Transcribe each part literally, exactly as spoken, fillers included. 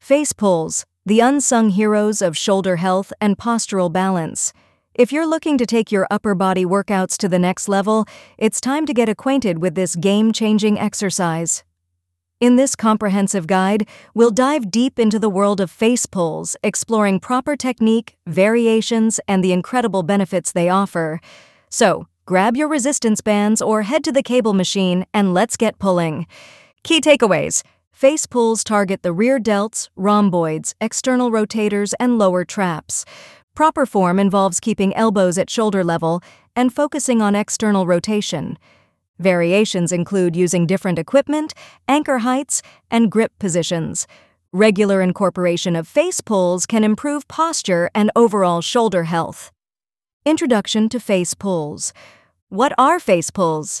Face pulls, the unsung heroes of shoulder health and postural balance. If you're looking to take your upper body workouts to the next level, it's time to get acquainted with this game-changing exercise. In this comprehensive guide, we'll dive deep into the world of face pulls, exploring proper technique, variations, and the incredible benefits they offer. So, grab your resistance bands or head to the cable machine and let's get pulling. Key takeaways. Face pulls target the rear delts, rhomboids, external rotators, and lower traps. Proper form involves keeping elbows at shoulder level and focusing on external rotation. Variations include using different equipment, anchor heights, and grip positions. Regular incorporation of face pulls can improve posture and overall shoulder health. Introduction to face pulls. What are face pulls?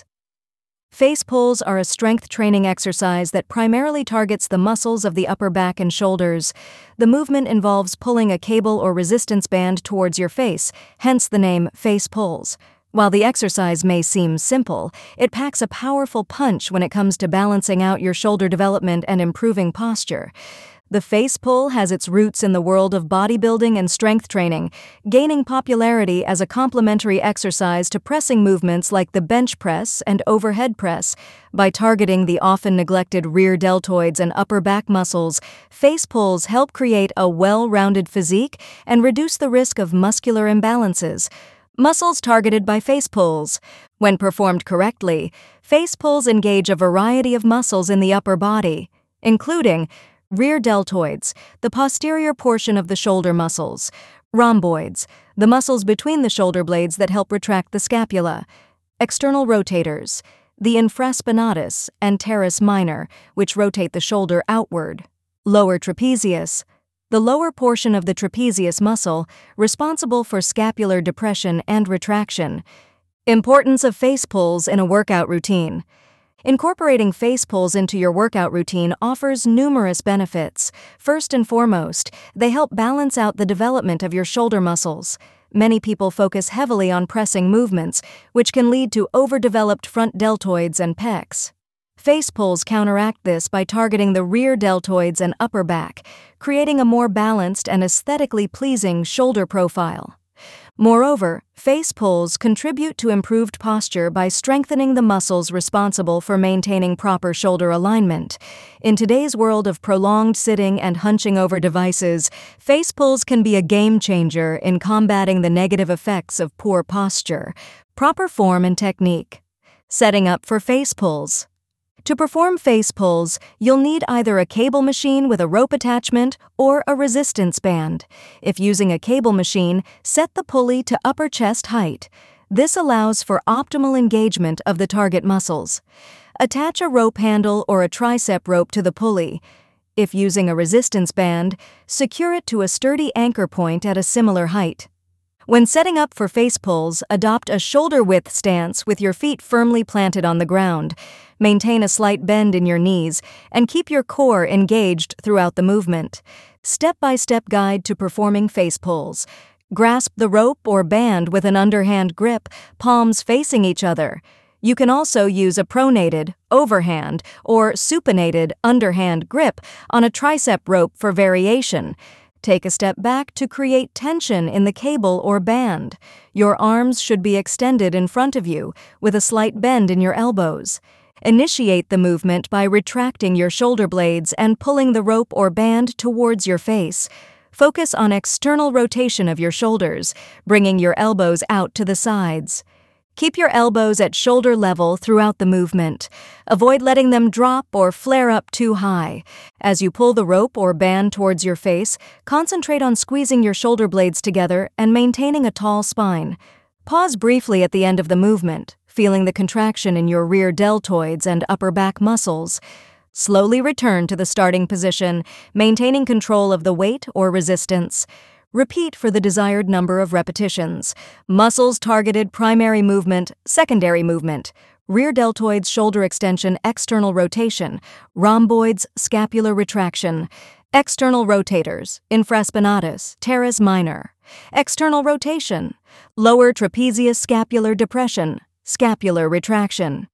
Face pulls are a strength training exercise that primarily targets the muscles of the upper back and shoulders. The movement involves pulling a cable or resistance band towards your face, hence the name face pulls. While the exercise may seem simple, it packs a powerful punch when it comes to balancing out your shoulder development and improving posture. The face pull has its roots in the world of bodybuilding and strength training, gaining popularity as a complementary exercise to pressing movements like the bench press and overhead press. By targeting the often neglected rear deltoids and upper back muscles, face pulls help create a well-rounded physique and reduce the risk of muscular imbalances. Muscles targeted by face pulls. When performed correctly, face pulls engage a variety of muscles in the upper body, including rear deltoids, the posterior portion of the shoulder muscles; rhomboids, the muscles between the shoulder blades that help retract the scapula; external rotators, the infraspinatus and teres minor, which rotate the shoulder outward; lower trapezius, the lower portion of the trapezius muscle, responsible for scapular depression and retraction. Importance of face pulls in a workout routine. Incorporating face pulls into your workout routine offers numerous benefits. First and foremost, they help balance out the development of your shoulder muscles. Many people focus heavily on pressing movements, which can lead to overdeveloped front deltoids and pecs. Face pulls counteract this by targeting the rear deltoids and upper back, creating a more balanced and aesthetically pleasing shoulder profile. Moreover, face pulls contribute to improved posture by strengthening the muscles responsible for maintaining proper shoulder alignment. In today's world of prolonged sitting and hunching over devices, face pulls can be a game changer in combating the negative effects of poor posture. Proper form and technique. Setting up for face pulls. To perform face pulls, you'll need either a cable machine with a rope attachment or a resistance band. If using a cable machine, set the pulley to upper chest height. This allows for optimal engagement of the target muscles. Attach a rope handle or a tricep rope to the pulley. If using a resistance band, secure it to a sturdy anchor point at a similar height. When setting up for face pulls, adopt a shoulder-width stance with your feet firmly planted on the ground. Maintain a slight bend in your knees and keep your core engaged throughout the movement. Step-by-step guide to performing face pulls. Grasp the rope or band with an underhand grip, palms facing each other. You can also use a pronated, overhand, or supinated underhand grip on a tricep rope for variation. Take a step back to create tension in the cable or band. Your arms should be extended in front of you, with a slight bend in your elbows. Initiate the movement by retracting your shoulder blades and pulling the rope or band towards your face. Focus on external rotation of your shoulders, bringing your elbows out to the sides. Keep your elbows at shoulder level throughout the movement. Avoid letting them drop or flare up too high. As you pull the rope or band towards your face, concentrate on squeezing your shoulder blades together and maintaining a tall spine. Pause briefly at the end of the movement, feeling the contraction in your rear deltoids and upper back muscles. Slowly return to the starting position, maintaining control of the weight or resistance. Repeat for the desired number of repetitions. Muscles targeted primary movement, secondary movement. Rear deltoids shoulder extension, external rotation. Rhomboids scapular retraction. External rotators, infraspinatus, teres minor. External rotation. Lower trapezius scapular depression, scapular retraction.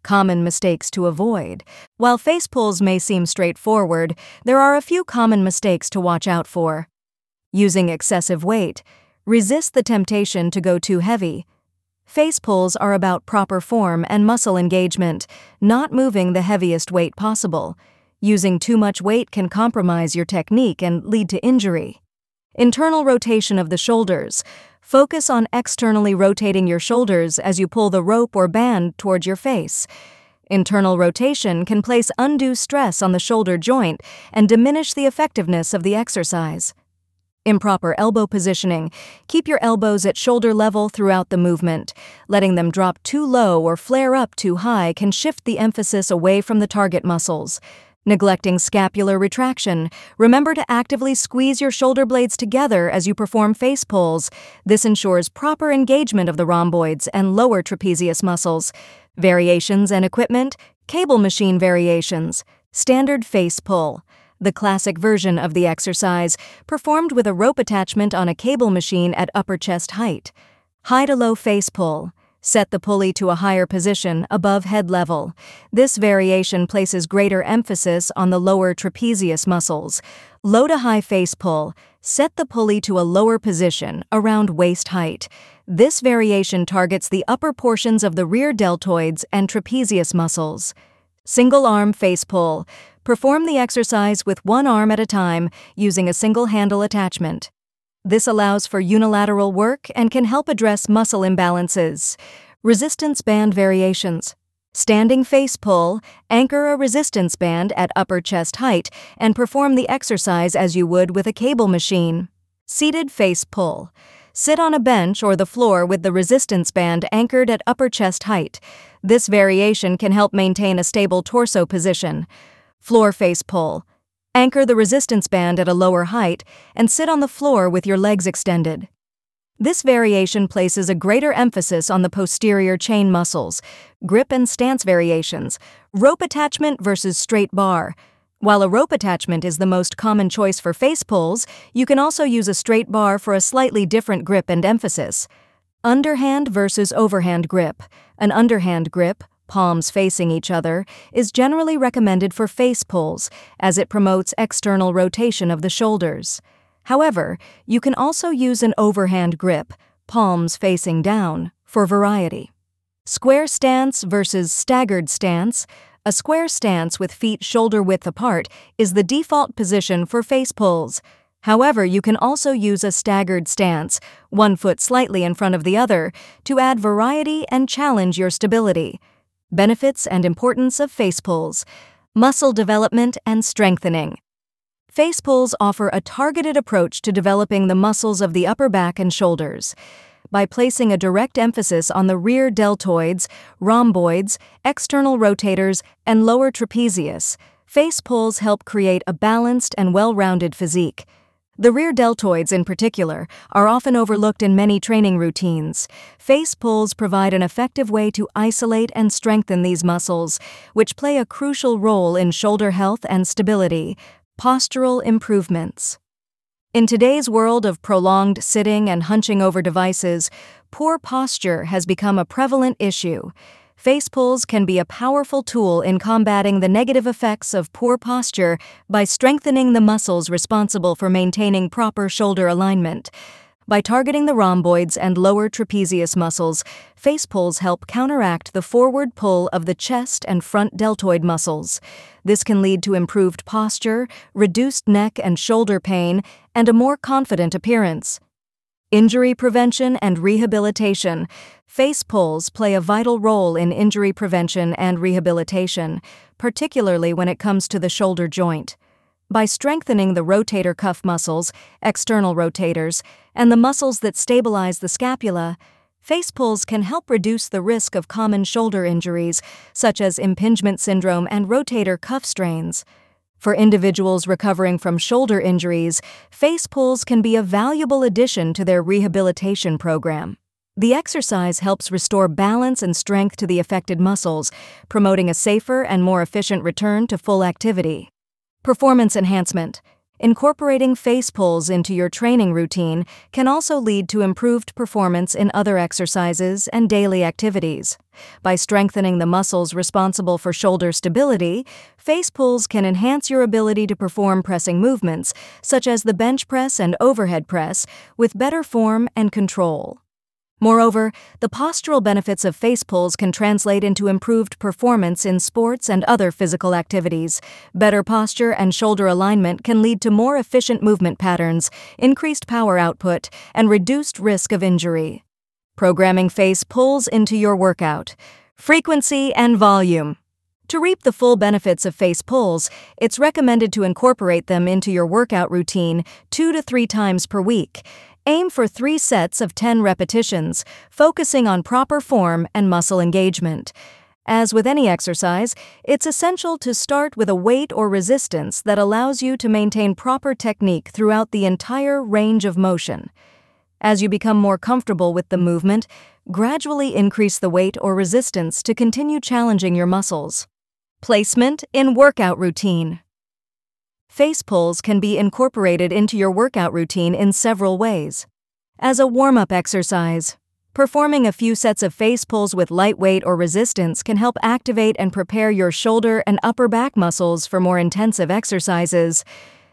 Common mistakes to avoid. While face pulls may seem straightforward, there are a few common mistakes to watch out for. Using excessive weight. Resist the temptation to go too heavy. Face pulls are about proper form and muscle engagement, not moving the heaviest weight possible. Using too much weight can compromise your technique and lead to injury. Internal rotation of the shoulders. Focus on externally rotating your shoulders as you pull the rope or band toward your face. Internal rotation can place undue stress on the shoulder joint and diminish the effectiveness of the exercise. Improper elbow positioning. Keep your elbows at shoulder level throughout the movement. Letting them drop too low or flare up too high can shift the emphasis away from the target muscles. Neglecting scapular retraction. Remember to actively squeeze your shoulder blades together as you perform face pulls. This ensures proper engagement of the rhomboids and lower trapezius muscles. Variations and equipment. Cable machine variations. Standard face pull. The classic version of the exercise, performed with a rope attachment on a cable machine at upper chest height. High to low face pull. Set the pulley to a higher position, above head level. This variation places greater emphasis on the lower trapezius muscles. Low to high face pull. Set the pulley to a lower position, around waist height. This variation targets the upper portions of the rear deltoids and trapezius muscles. Single arm face pull. Perform the exercise with one arm at a time, using a single handle attachment. This allows for unilateral work and can help address muscle imbalances. Resistance band variations. Standing face pull. Anchor a resistance band at upper chest height and perform the exercise as you would with a cable machine. Seated face pull. Sit on a bench or the floor with the resistance band anchored at upper chest height. This variation can help maintain a stable torso position. Floor face pull. Anchor the resistance band at a lower height and sit on the floor with your legs extended. This variation places a greater emphasis on the posterior chain muscles. Grip and stance variations. Rope attachment versus straight bar. While a rope attachment is the most common choice for face pulls, you can also use a straight bar for a slightly different grip and emphasis. Underhand versus overhand grip. An underhand grip, palms facing each other, is generally recommended for face pulls, as it promotes external rotation of the shoulders. However, you can also use an overhand grip, palms facing down, for variety. Square stance versus staggered stance. A square stance with feet shoulder-width apart is the default position for face pulls. However, you can also use a staggered stance, one foot slightly in front of the other, to add variety and challenge your stability. Benefits and importance of face pulls. Muscle development and strengthening. Face pulls offer a targeted approach to developing the muscles of the upper back and shoulders. By placing a direct emphasis on the rear deltoids, rhomboids, external rotators, and lower trapezius, face pulls help create a balanced and well-rounded physique. The rear deltoids, in particular, are often overlooked in many training routines. Face pulls provide an effective way to isolate and strengthen these muscles, which play a crucial role in shoulder health and stability. Postural improvements. In today's world of prolonged sitting and hunching over devices, poor posture has become a prevalent issue. Face pulls can be a powerful tool in combating the negative effects of poor posture by strengthening the muscles responsible for maintaining proper shoulder alignment. By targeting the rhomboids and lower trapezius muscles, face pulls help counteract the forward pull of the chest and front deltoid muscles. This can lead to improved posture, reduced neck and shoulder pain, and a more confident appearance. Injury prevention and rehabilitation. Face pulls play a vital role in injury prevention and rehabilitation, particularly when it comes to the shoulder joint. By strengthening the rotator cuff muscles, external rotators, and the muscles that stabilize the scapula, face pulls can help reduce the risk of common shoulder injuries, such as impingement syndrome and rotator cuff strains. For individuals recovering from shoulder injuries, face pulls can be a valuable addition to their rehabilitation program. The exercise helps restore balance and strength to the affected muscles, promoting a safer and more efficient return to full activity. Performance enhancement. Incorporating face pulls into your training routine can also lead to improved performance in other exercises and daily activities. By strengthening the muscles responsible for shoulder stability, face pulls can enhance your ability to perform pressing movements, such as the bench press and overhead press, with better form and control. Moreover, the postural benefits of face pulls can translate into improved performance in sports and other physical activities. Better posture and shoulder alignment can lead to more efficient movement patterns, increased power output, and reduced risk of injury. Programming face pulls into your workout. Frequency and volume. To reap the full benefits of face pulls, it's recommended to incorporate them into your workout routine two to three times per week. Aim for three sets of ten repetitions, focusing on proper form and muscle engagement. As with any exercise, it's essential to start with a weight or resistance that allows you to maintain proper technique throughout the entire range of motion. As you become more comfortable with the movement, gradually increase the weight or resistance to continue challenging your muscles. Placement in workout routine. Face pulls can be incorporated into your workout routine in several ways. As a warm-up exercise, performing a few sets of face pulls with light weight or resistance can help activate and prepare your shoulder and upper back muscles for more intensive exercises.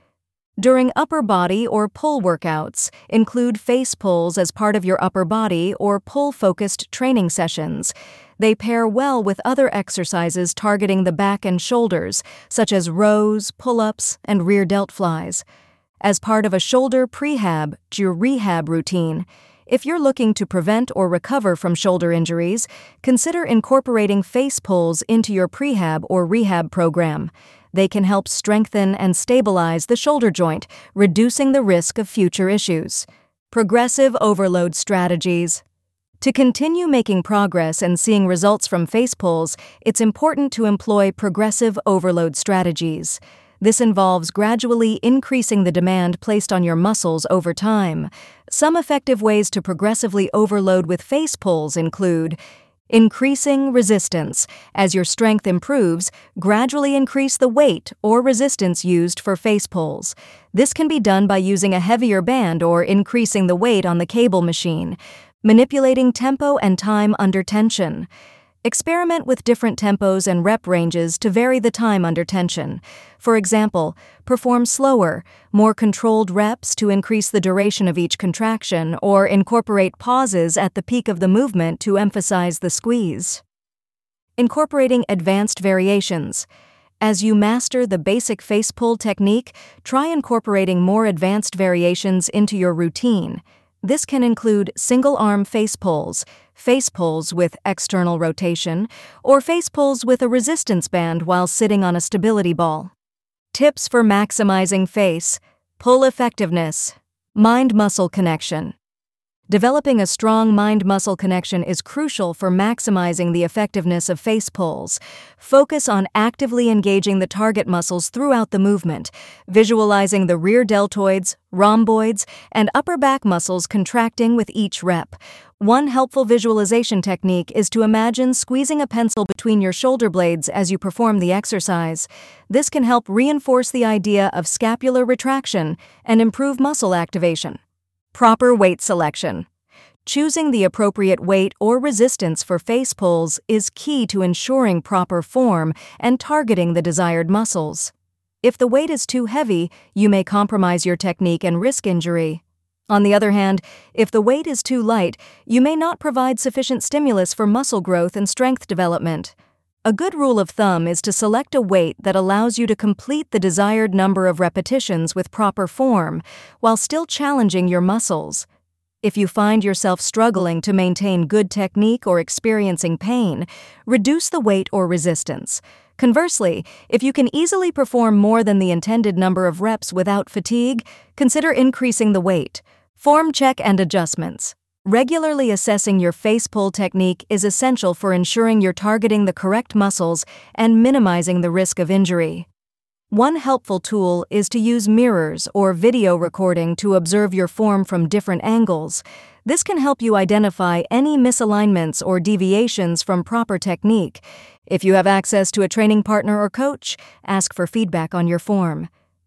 During upper body or pull workouts, include face pulls as part of your upper body or pull-focused training sessions. They pair well with other exercises targeting the back and shoulders, such as rows, pull-ups, and rear delt flies. As part of a shoulder prehab to rehab routine, if you're looking to prevent or recover from shoulder injuries, consider incorporating face pulls into your prehab or rehab program. They can help strengthen and stabilize the shoulder joint, reducing the risk of future issues. Progressive overload strategies. To continue making progress and seeing results from face pulls, it's important to employ progressive overload strategies. This involves gradually increasing the demand placed on your muscles over time. Some effective ways to progressively overload with face pulls include increasing resistance. As your strength improves, gradually increase the weight or resistance used for face pulls. This can be done by using a heavier band or increasing the weight on the cable machine. Manipulating tempo and time under tension. Experiment with different tempos and rep ranges to vary the time under tension. For example, perform slower, more controlled reps to increase the duration of each contraction, or incorporate pauses at the peak of the movement to emphasize the squeeze. Incorporating advanced variations. As you master the basic face pull technique, try incorporating more advanced variations into your routine. This can include single-arm face pulls, face pulls with external rotation, or face pulls with a resistance band while sitting on a stability ball. Tips for maximizing face pull effectiveness. Mind-muscle connection. Developing a strong mind-muscle connection is crucial for maximizing the effectiveness of face pulls. Focus on actively engaging the target muscles throughout the movement, visualizing the rear deltoids, rhomboids, and upper back muscles contracting with each rep. One helpful visualization technique is to imagine squeezing a pencil between your shoulder blades as you perform the exercise. This can help reinforce the idea of scapular retraction and improve muscle activation. Proper weight selection. Choosing the appropriate weight or resistance for face pulls is key to ensuring proper form and targeting the desired muscles. If the weight is too heavy, you may compromise your technique and risk injury. On the other hand, if the weight is too light, you may not provide sufficient stimulus for muscle growth and strength development. A good rule of thumb is to select a weight that allows you to complete the desired number of repetitions with proper form, while still challenging your muscles. If you find yourself struggling to maintain good technique or experiencing pain, reduce the weight or resistance. Conversely, if you can easily perform more than the intended number of reps without fatigue, consider increasing the weight. Form check and adjustments. Regularly assessing your face pull technique is essential for ensuring you're targeting the correct muscles and minimizing the risk of injury. One helpful tool is to use mirrors or video recording to observe your form from different angles. This can help you identify any misalignments or deviations from proper technique. If you have access to a training partner or coach, ask for feedback on your form.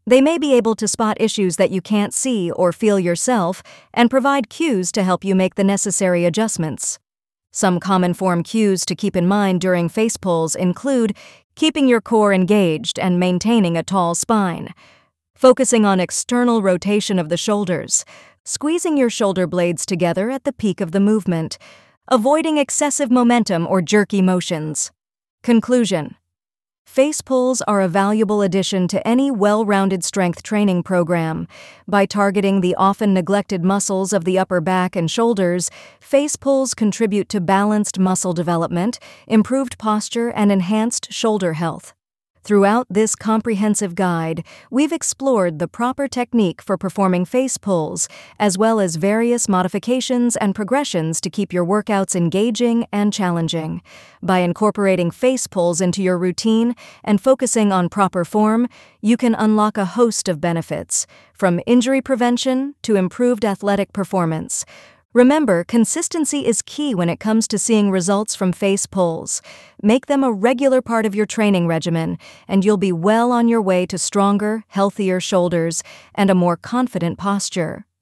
They may be able to spot issues that you can't see or feel yourself and provide cues to help you make the necessary adjustments. Some common form cues to keep in mind during face pulls include keeping your core engaged and maintaining a tall spine, focusing on external rotation of the shoulders, squeezing your shoulder blades together at the peak of the movement, avoiding excessive momentum or jerky motions. Conclusion: face pulls are a valuable addition to any well-rounded strength training program. By targeting the often neglected muscles of the upper back and shoulders, face pulls contribute to balanced muscle development, improved posture, and enhanced shoulder health. Throughout this comprehensive guide, we've explored the proper technique for performing face pulls, as well as various modifications and progressions to keep your workouts engaging and challenging. By incorporating face pulls into your routine and focusing on proper form, you can unlock a host of benefits, from injury prevention to improved athletic performance. Remember, consistency is key when it comes to seeing results from face pulls. Make them a regular part of your training regimen, and you'll be well on your way to stronger, healthier shoulders and a more confident posture.